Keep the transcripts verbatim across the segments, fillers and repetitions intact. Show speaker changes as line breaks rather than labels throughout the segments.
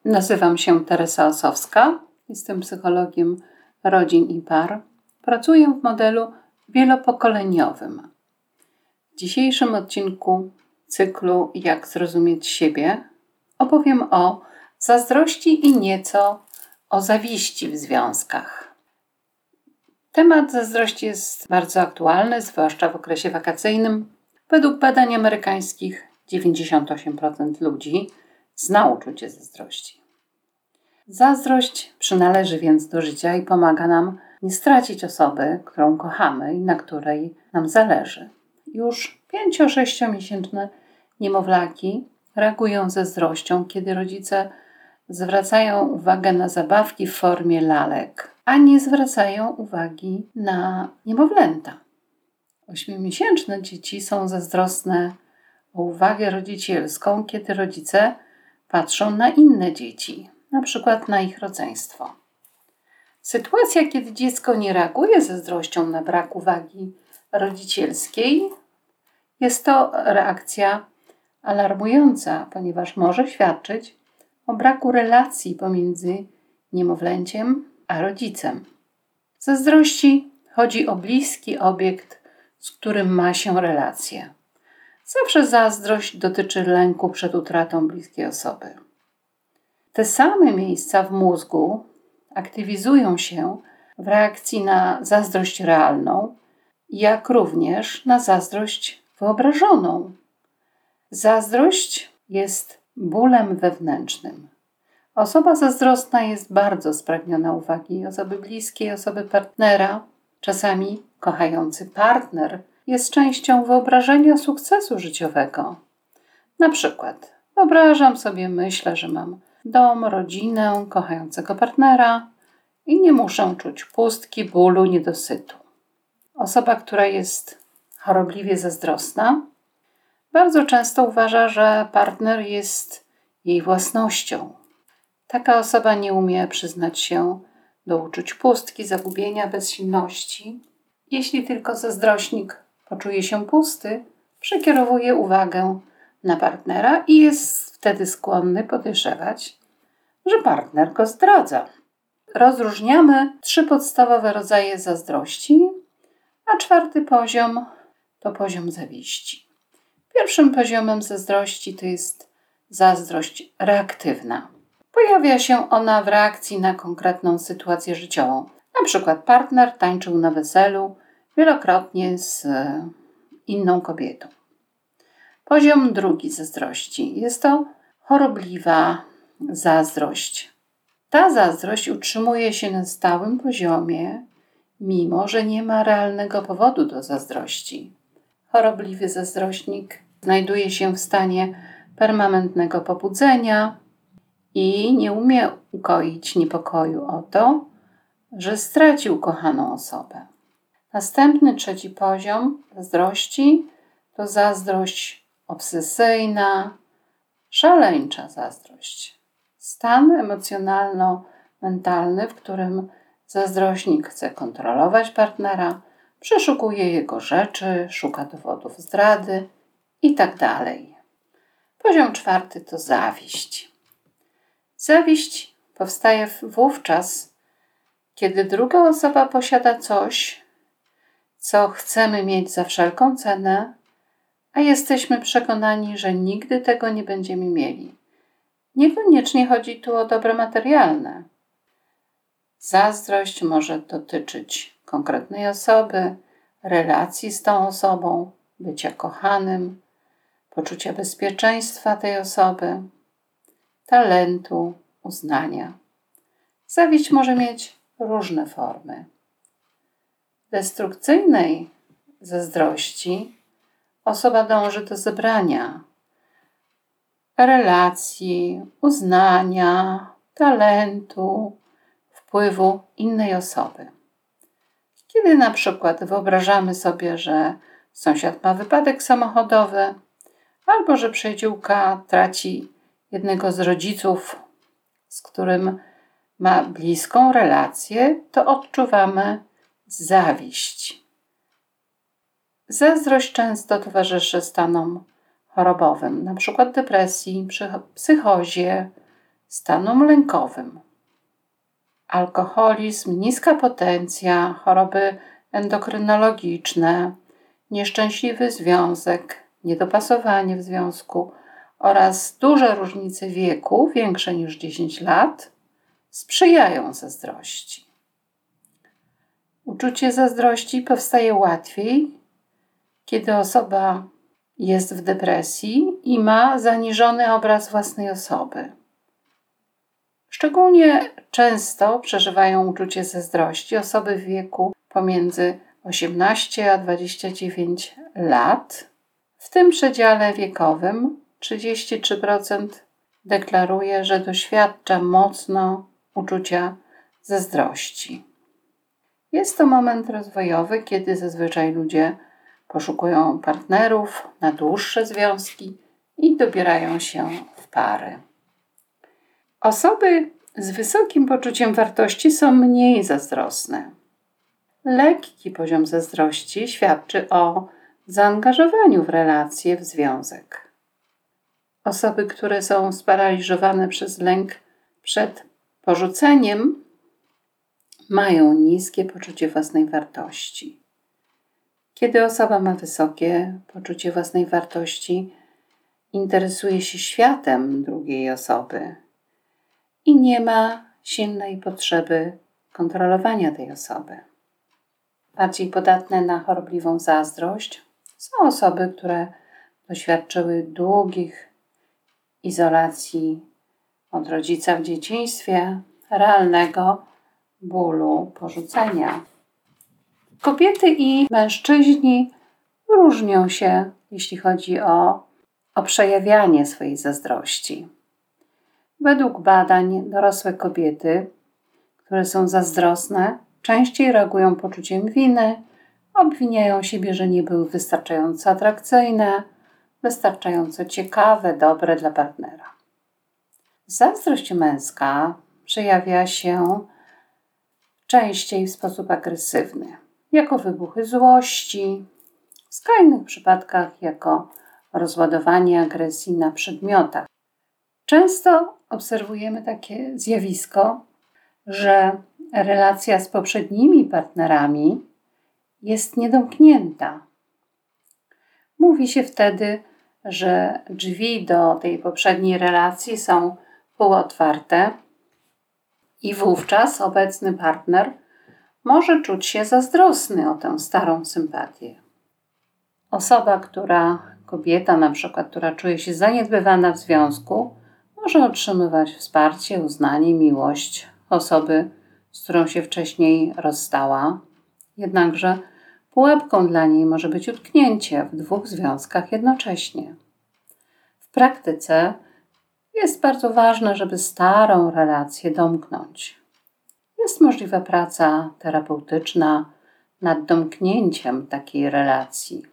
Nazywam się Teresa Osowska, jestem psychologiem rodzin i par. Pracuję w modelu wielopokoleniowym. W dzisiejszym odcinku cyklu Jak zrozumieć siebie opowiem o zazdrości i nieco o zawiści w związkach. Temat zazdrości jest bardzo aktualny, zwłaszcza w okresie wakacyjnym. Według badań amerykańskich dziewięćdziesiąt osiem procent ludzi zna uczucie zazdrości. Zazdrość przynależy więc do życia i pomaga nam nie stracić osoby, którą kochamy i na której nam zależy. Już pięcio-sześciomiesięczne niemowlaki reagują zazdrością, kiedy rodzice zwracają uwagę na zabawki w formie lalek, a nie zwracają uwagi na niemowlęta. Ośmiomiesięczne dzieci są zazdrosne o uwagę rodzicielską, kiedy rodzice patrzą na inne dzieci, na przykład na ich rodzeństwo. Sytuacja, kiedy dziecko nie reaguje zazdrością na brak uwagi rodzicielskiej, jest to reakcja alarmująca, ponieważ może świadczyć o braku relacji pomiędzy niemowlęciem a rodzicem. W zazdrości chodzi o bliski obiekt, z którym ma się relację. Zawsze zazdrość dotyczy lęku przed utratą bliskiej osoby. Te same miejsca w mózgu aktywizują się w reakcji na zazdrość realną, jak również na zazdrość wyobrażoną. Zazdrość jest bólem wewnętrznym. Osoba zazdrosna jest bardzo spragniona uwagi osoby bliskiej, osoby partnera. Czasami kochający partner jest częścią wyobrażenia sukcesu życiowego. Na przykład wyobrażam sobie, myślę, że mam dom, rodzinę, kochającego partnera i nie muszę czuć pustki, bólu, niedosytu. Osoba, która jest chorobliwie zazdrosna, bardzo często uważa, że partner jest jej własnością. Taka osoba nie umie przyznać się do uczuć pustki, zagubienia, bezsilności. Jeśli tylko zazdrośnik poczuje się pusty, przekierowuje uwagę na partnera i jest wtedy skłonny podejrzewać, że partner go zdradza. Rozróżniamy trzy podstawowe rodzaje zazdrości, a czwarty poziom to poziom zawiści. Pierwszym poziomem zazdrości to jest zazdrość reaktywna. Pojawia się ona w reakcji na konkretną sytuację życiową. Na przykład partner tańczył na weselu wielokrotnie z inną kobietą. Poziom drugi zazdrości jest to chorobliwa zazdrość. Ta zazdrość utrzymuje się na stałym poziomie, mimo że nie ma realnego powodu do zazdrości. Chorobliwy zazdrośnik znajduje się w stanie permanentnego pobudzenia i nie umie ukoić niepokoju o to, że stracił kochaną osobę. Następny, trzeci poziom zazdrości to zazdrość obsesyjna, szaleńcza zazdrość. Stan emocjonalno-mentalny, w którym zazdrośnik chce kontrolować partnera, przeszukuje jego rzeczy, szuka dowodów zdrady itd. Poziom czwarty to zawiść. Zawiść powstaje wówczas, kiedy druga osoba posiada coś, co chcemy mieć za wszelką cenę, a jesteśmy przekonani, że nigdy tego nie będziemy mieli. Niekoniecznie chodzi tu o dobro materialne. Zazdrość może dotyczyć konkretnej osoby, relacji z tą osobą, bycia kochanym, poczucia bezpieczeństwa tej osoby, talentu, uznania. Zawiść może mieć różne formy. Destrukcyjnej zazdrości osoba dąży do zebrania relacji, uznania, talentu, wpływu innej osoby. Kiedy na przykład wyobrażamy sobie, że sąsiad ma wypadek samochodowy albo że przyjaciółka traci jednego z rodziców, z którym ma bliską relację, to odczuwamy zawiść. Zazdrość często towarzyszy stanom chorobowym, np. depresji, psychozie, stanom lękowym. Alkoholizm, niska potencja, choroby endokrynologiczne, nieszczęśliwy związek, niedopasowanie w związku oraz duże różnice wieku, większe niż dziesięć lat, sprzyjają zazdrości. Uczucie zazdrości powstaje łatwiej, kiedy osoba jest w depresji i ma zaniżony obraz własnej osoby. Szczególnie często przeżywają uczucie zazdrości osoby w wieku pomiędzy osiemnaście a dwadzieścia dziewięć lat. W tym przedziale wiekowym trzydzieści trzy procent deklaruje, że doświadcza mocno uczucia zazdrości. Jest to moment rozwojowy, kiedy zazwyczaj ludzie poszukują partnerów na dłuższe związki i dobierają się w pary. Osoby z wysokim poczuciem wartości są mniej zazdrosne. Lekki poziom zazdrości świadczy o zaangażowaniu w relacje, w związek. Osoby, które są sparaliżowane przez lęk przed porzuceniem, mają niskie poczucie własnej wartości. Kiedy osoba ma wysokie poczucie własnej wartości, interesuje się światem drugiej osoby i nie ma silnej potrzeby kontrolowania tej osoby. Bardziej podatne na chorobliwą zazdrość są osoby, które doświadczyły długich izolacji od rodzica w dzieciństwie, realnego bólu porzucenia. Kobiety i mężczyźni różnią się, jeśli chodzi o, o przejawianie swojej zazdrości. Według badań dorosłe kobiety, które są zazdrosne, częściej reagują poczuciem winy, obwiniają siebie, że nie były wystarczająco atrakcyjne, wystarczająco ciekawe, dobre dla partnera. Zazdrość męska przejawia się częściej w sposób agresywny, jako wybuchy złości, w skrajnych przypadkach jako rozładowanie agresji na przedmiotach. Często obserwujemy takie zjawisko, że relacja z poprzednimi partnerami jest niedomknięta. Mówi się wtedy, że drzwi do tej poprzedniej relacji są półotwarte i wówczas obecny partner może czuć się zazdrosny o tę starą sympatię. Osoba, która, kobieta na przykład, która czuje się zaniedbywana w związku, może otrzymywać wsparcie, uznanie, miłość osoby, z którą się wcześniej rozstała. Jednakże pułapką dla niej może być utknięcie w dwóch związkach jednocześnie. W praktyce jest bardzo ważne, żeby starą relację domknąć. Jest możliwa praca terapeutyczna nad domknięciem takiej relacji.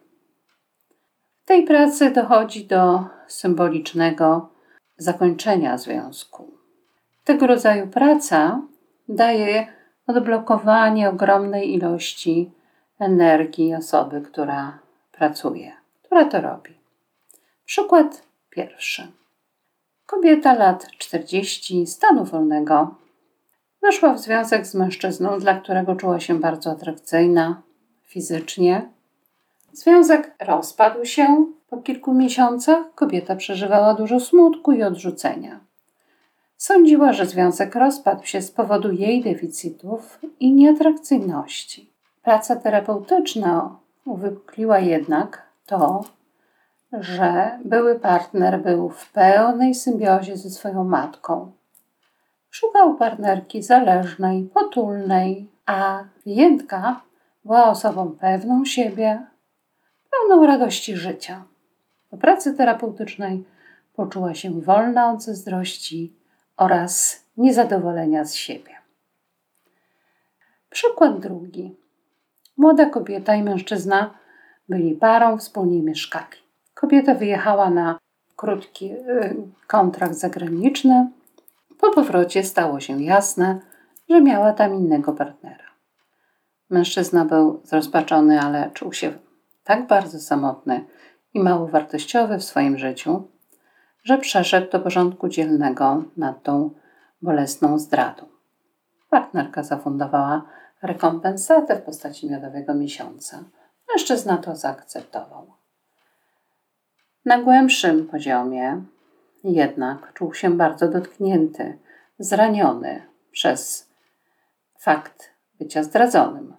W tej pracy dochodzi do symbolicznego zakończenia związku. Tego rodzaju praca daje odblokowanie ogromnej ilości energii osoby, która pracuje, która to robi. Przykład pierwszy. Kobieta lat czterdziestu, stanu wolnego, weszła w związek z mężczyzną, dla którego czuła się bardzo atrakcyjna fizycznie. Związek rozpadł się. Po kilku miesiącach kobieta przeżywała dużo smutku i odrzucenia. Sądziła, że związek rozpadł się z powodu jej deficytów i nieatrakcyjności. Praca terapeutyczna uwypukliła jednak to, że były partner był w pełnej symbiozie ze swoją matką. Szukał partnerki zależnej, potulnej, a klientka była osobą pewną siebie, pełną radości życia. Po pracy terapeutycznej poczuła się wolna od zazdrości oraz niezadowolenia z siebie. Przykład drugi. Młoda kobieta i mężczyzna byli parą, wspólnie mieszkali. Kobieta wyjechała na krótki y, kontrakt zagraniczny. Po powrocie stało się jasne, że miała tam innego partnera. Mężczyzna był zrozpaczony, ale czuł się tak bardzo samotny i mało wartościowy w swoim życiu, że przeszedł do porządku dziennego nad tą bolesną zdradą. Partnerka zafundowała rekompensatę w postaci miodowego miesiąca. Mężczyzna to zaakceptował. Na głębszym poziomie jednak czuł się bardzo dotknięty, zraniony przez fakt bycia zdradzonym.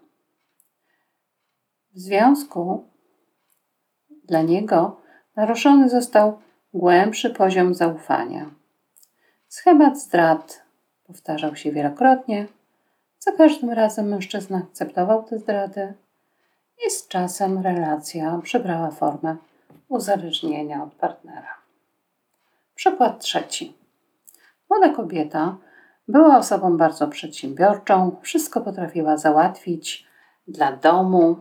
W związku dla niego naruszony został głębszy poziom zaufania. Schemat zdrad powtarzał się wielokrotnie. Za każdym razem mężczyzna akceptował tę zdradę i z czasem relacja przybrała formę uzależnienia od partnera. Przykład trzeci. Młoda kobieta była osobą bardzo przedsiębiorczą, wszystko potrafiła załatwić dla domu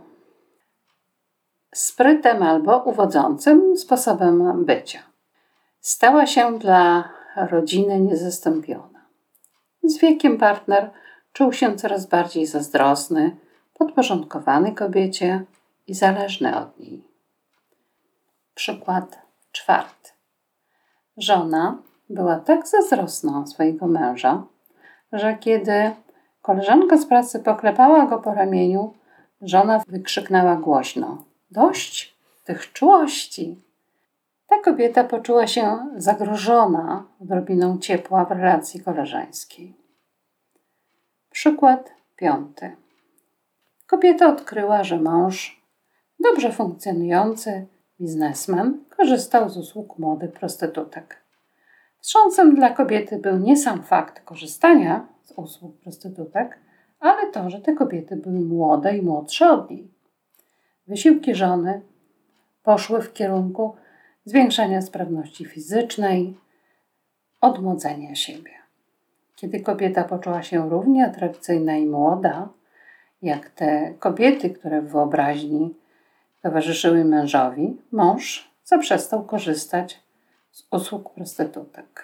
sprytem albo uwodzącym sposobem bycia. Stała się dla rodziny niezastąpiona. Z wiekiem partner czuł się coraz bardziej zazdrosny, podporządkowany kobiecie i zależny od niej. Przykład czwarty. Żona była tak zazdrosna swojego męża, że kiedy koleżanka z pracy poklepała go po ramieniu, żona wykrzyknęła głośno: dość tych czułości! Ta kobieta poczuła się zagrożona odrobiną ciepła w relacji koleżeńskiej. Przykład piąty. Kobieta odkryła, że mąż, dobrze funkcjonujący biznesmen, korzystał z usług młodych prostytutek. Wstrząsem dla kobiety był nie sam fakt korzystania z usług prostytutek, ale to, że te kobiety były młode i młodsze od niej. Wysiłki żony poszły w kierunku zwiększania sprawności fizycznej, odmłodzenia siebie. Kiedy kobieta poczuła się równie atrakcyjna i młoda, jak te kobiety, które w wyobraźni towarzyszyły mężowi, mąż zaprzestał korzystać z usług prostytutek.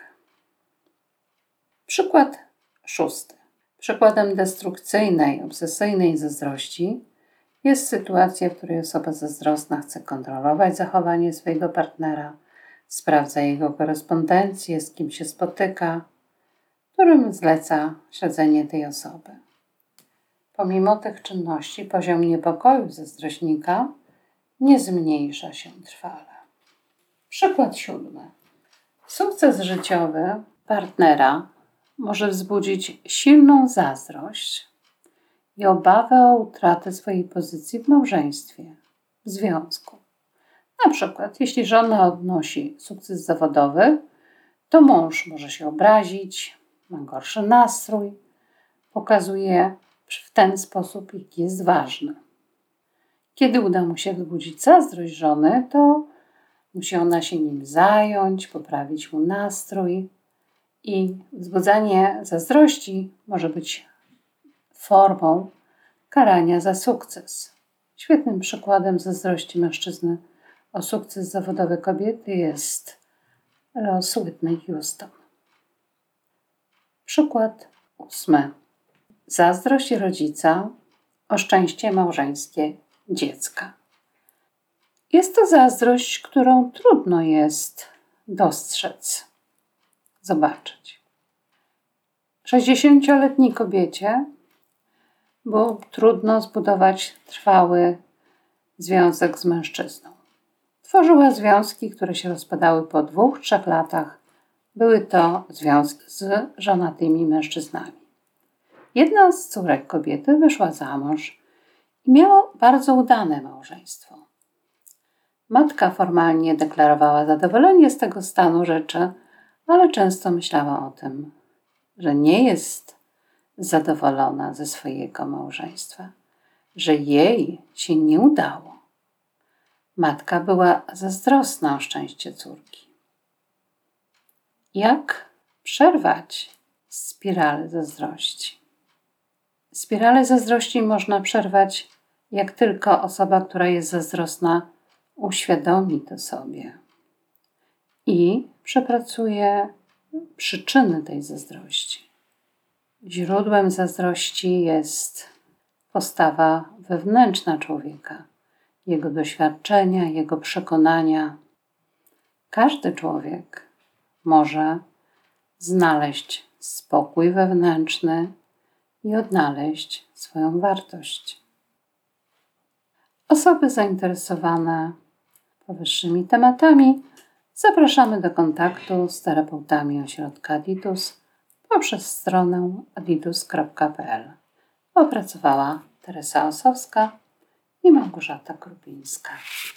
Przykład szósty. Przykładem destrukcyjnej, obsesyjnej zazdrości jest sytuacja, w której osoba zazdrosna chce kontrolować zachowanie swojego partnera, sprawdza jego korespondencję, z kim się spotyka, którym zleca śledzenie tej osoby. Pomimo tych czynności poziom niepokoju zazdrośnika nie zmniejsza się trwale. Przykład siódmy. Sukces życiowy partnera może wzbudzić silną zazdrość i obawę o utratę swojej pozycji w małżeństwie, w związku. Na przykład, jeśli żona odnosi sukces zawodowy, to mąż może się obrazić, ma gorszy nastrój, pokazuje w ten sposób, jaki jest ważny. Kiedy uda mu się wzbudzić zazdrość żony, to musi ona się nim zająć, poprawić mu nastrój i wzbudzanie zazdrości może być formą karania za sukces. Świetnym przykładem zazdrości mężczyzny o sukces zawodowy kobiety jest los Whitney Houston. Przykład ósmy. Zazdrość rodzica o szczęście małżeńskie dziecka. Jest to zazdrość, którą trudno jest dostrzec, zobaczyć. sześćdziesięcioletniej kobiecie było trudno zbudować trwały związek z mężczyzną. Tworzyła związki, które się rozpadały po dwóch, trzech latach. Były to związki z żonatymi mężczyznami. Jedna z córek kobiety wyszła za mąż i miała bardzo udane małżeństwo. Matka formalnie deklarowała zadowolenie z tego stanu rzeczy, ale często myślała o tym, że nie jest zadowolona ze swojego małżeństwa, że jej się nie udało. Matka była zazdrosna o szczęście córki. Jak przerwać spiralę zazdrości? Spiralę zazdrości można przerwać, jak tylko osoba, która jest zazdrosna, uświadomi to sobie i przepracuje przyczyny tej zazdrości. Źródłem zazdrości jest postawa wewnętrzna człowieka, jego doświadczenia, jego przekonania. Każdy człowiek może znaleźć spokój wewnętrzny i odnaleźć swoją wartość. Osoby zainteresowane powyższymi tematami zapraszamy do kontaktu z terapeutami ośrodka Aditus poprzez stronę aditus kropka p l. Opracowała Teresa Osowska i Małgorzata Krupińska.